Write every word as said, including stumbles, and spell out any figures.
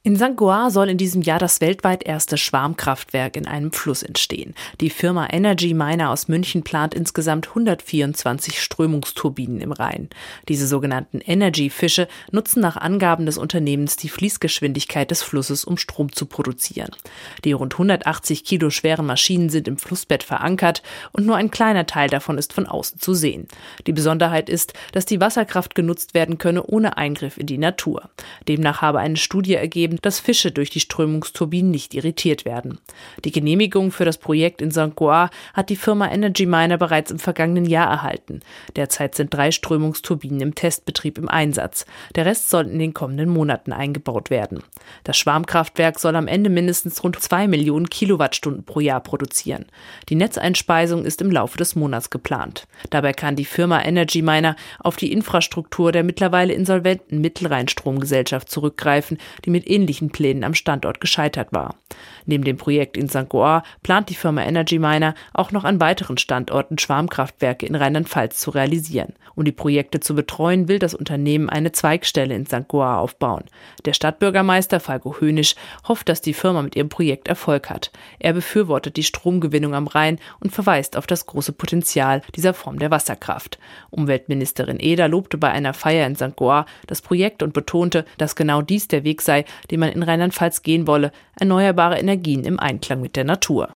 In Sankt Goar soll in diesem Jahr das weltweit erste Schwarmkraftwerk in einem Fluss entstehen. Die Firma Energy Miner aus München plant insgesamt hundertvierundzwanzig Strömungsturbinen im Rhein. Diese sogenannten Energy-Fische nutzen nach Angaben des Unternehmens die Fließgeschwindigkeit des Flusses, um Strom zu produzieren. Die rund hundertachtzig Kilo schweren Maschinen sind im Flussbett verankert und nur ein kleiner Teil davon ist von außen zu sehen. Die Besonderheit ist, dass die Wasserkraft genutzt werden könne ohne Eingriff in die Natur. Demnach habe eine Studie ergeben, dass Fische durch die Strömungsturbinen nicht irritiert werden. Die Genehmigung für das Projekt in Sankt Goar hat die Firma Energy Miner bereits im vergangenen Jahr erhalten. Derzeit sind drei Strömungsturbinen im Testbetrieb im Einsatz. Der Rest soll in den kommenden Monaten eingebaut werden. Das Schwarmkraftwerk soll am Ende mindestens rund zwei Millionen Kilowattstunden pro Jahr produzieren. Die Netzeinspeisung ist im Laufe des Monats geplant. Dabei kann die Firma Energy Miner auf die Infrastruktur der mittlerweile insolventen Mittelrhein-Stromgesellschaft zurückgreifen, die mit ähnlichen Plänen am Standort gescheitert war. Neben dem Projekt in Sankt Goar plant die Firma Energy Miner auch noch an weiteren Standorten Schwarmkraftwerke in Rheinland-Pfalz zu realisieren. Um die Projekte zu betreuen, will das Unternehmen eine Zweigstelle in Sankt Goar aufbauen. Der Stadtbürgermeister Falko Hönisch hofft, dass die Firma mit ihrem Projekt Erfolg hat. Er befürwortet die Stromgewinnung am Rhein und verweist auf das große Potenzial dieser Form der Wasserkraft. Umweltministerin Eder lobte bei einer Feier in Sankt Goar das Projekt und betonte, dass genau dies der Weg sei, den man in Rheinland-Pfalz gehen wolle, erneuerbare Energien im Einklang mit der Natur.